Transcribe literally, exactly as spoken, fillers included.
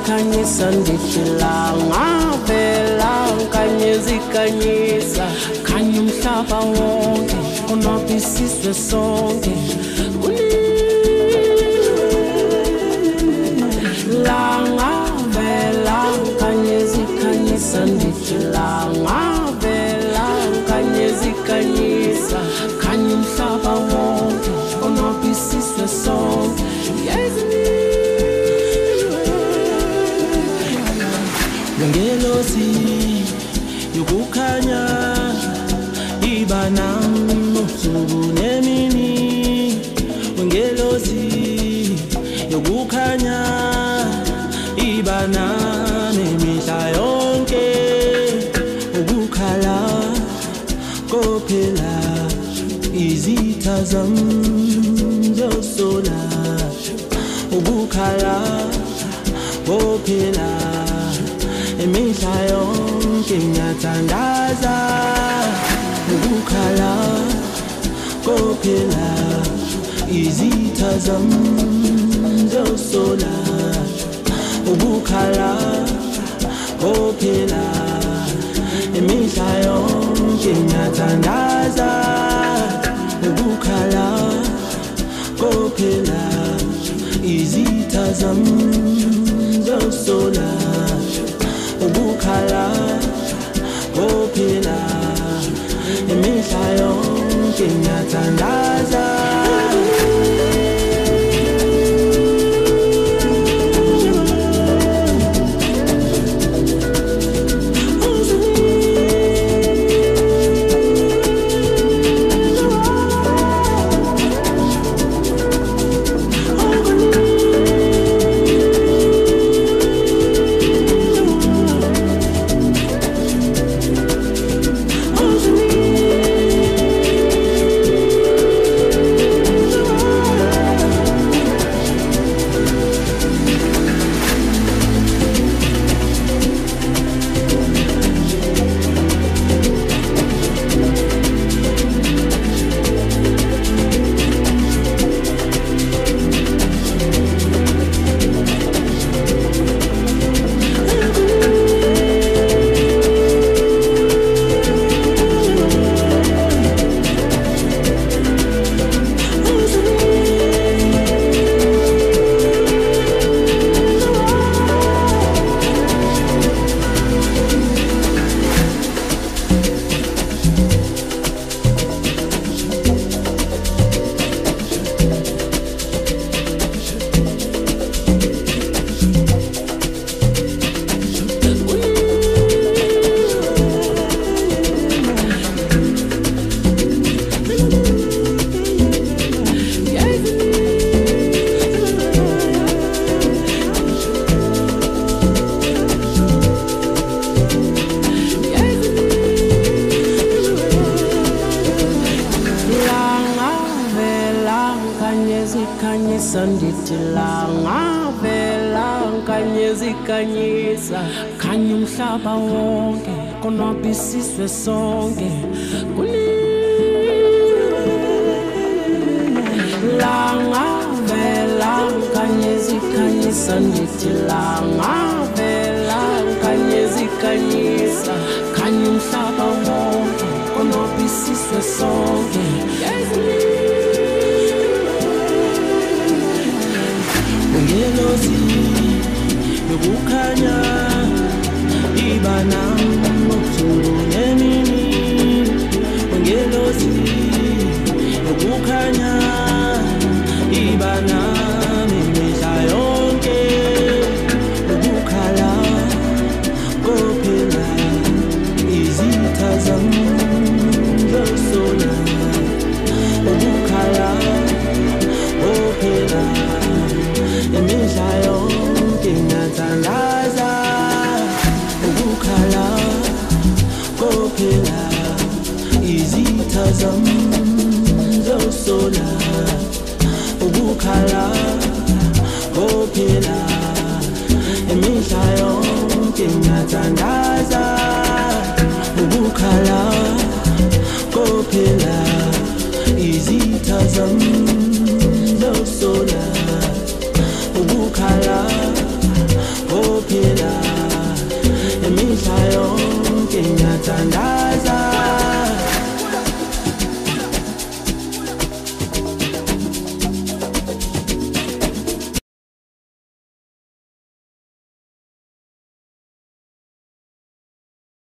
zikhanyisa ndijilanga vela kanye zikhanyisa khanya umhlaba wonke konwabisiswe sonke langa vela kanye zikhanyisa ndijilanga vela kanye zikhanyisa khanya umhlaba wonke konwabisiswe sonke ngelozi yokukhanya ibana ubusuku nemini ngelozi yokukhanya ibana nemihla yonke ukukhala kophela izitha zamzosola ukukhala kophela imihla yonke ngiyathandaza ukukhala kophela izitha zamzosola ukukhala kophela imihla yonke ngiyathandaza ukukhala kophela izitha zamzosola ukukhala kophela imihla yonke ngiyathandaza zikhanyisa ndijilanga vela kanye zikhanyisa khanya umhlaba wonke konwabisiswe sonke langa vela kanye zikhanyisa ndijilanga vela kanye zikhanyisa khanya umhlaba wonke konwabisiswe sonke ngelozi yokukhanya ibana ubusuku nemini ngelozi yokukhanya ibana nemihla yonke ukukhala kophela izitha zamzosola ukukhala kophela imihla yonke ngiyathandaza ukukhala kophela izitha zamzosola ukukhala kophela imihla yonke ngiyathandaza ukukhala kophela izitha zamzosola